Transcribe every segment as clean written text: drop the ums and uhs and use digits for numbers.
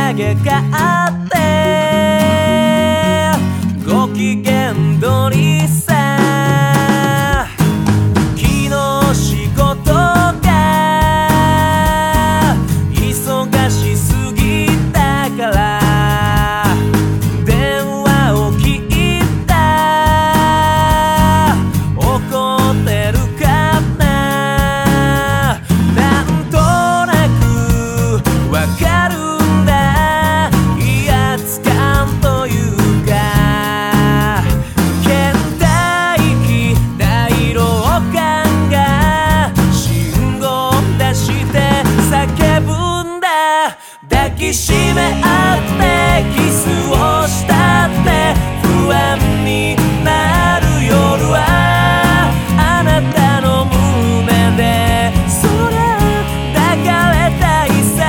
投げかってご機嫌取りさ昨日仕事が忙しすぎたから電話を切った怒ってるかななんとなくわかるんだ威圧感というか倦怠期大老感が信号出して叫ぶんだ抱きしめ合ってキスをしたって不安になる夜はあなたの胸でそりゃ抱かれたいさ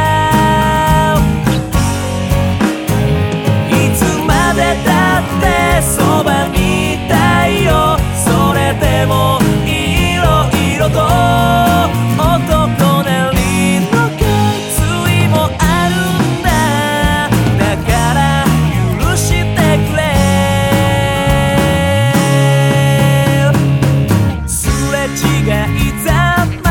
いつまでだってそばにいたいよそれでもいろいろと男なりの決意もあるんだだから許してくれすれ違いざま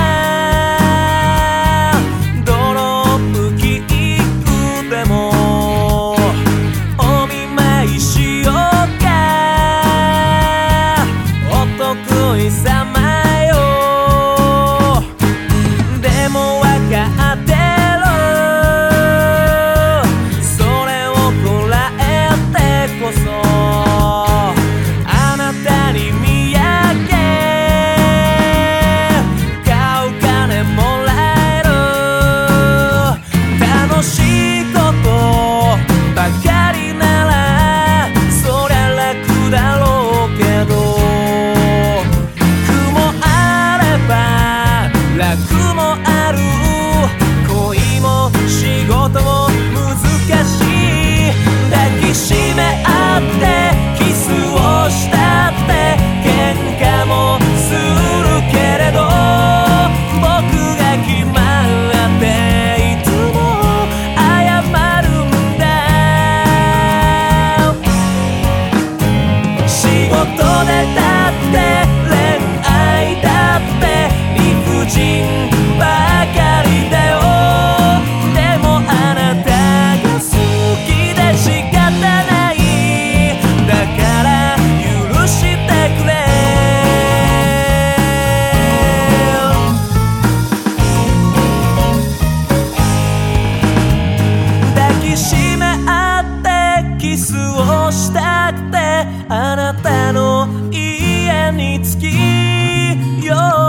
ドロップキックでもお見舞いしようかお得意さまよでもわかってるそれをこらえてこそあなたに見上げ買う金もらえる楽しいことばかりならそりゃ楽だろうけど苦もあれば楽もある恋も仕事も難しい抱きしめ合ってキスをしたって喧嘩もするけれど僕が決まっていつも謝るんだ仕事でだって恋愛だって理不尽ばかりだよでもあなたが好きで仕方ないだから許してくれ抱きしめ合ってキスをしたくてあなたの家に着きよう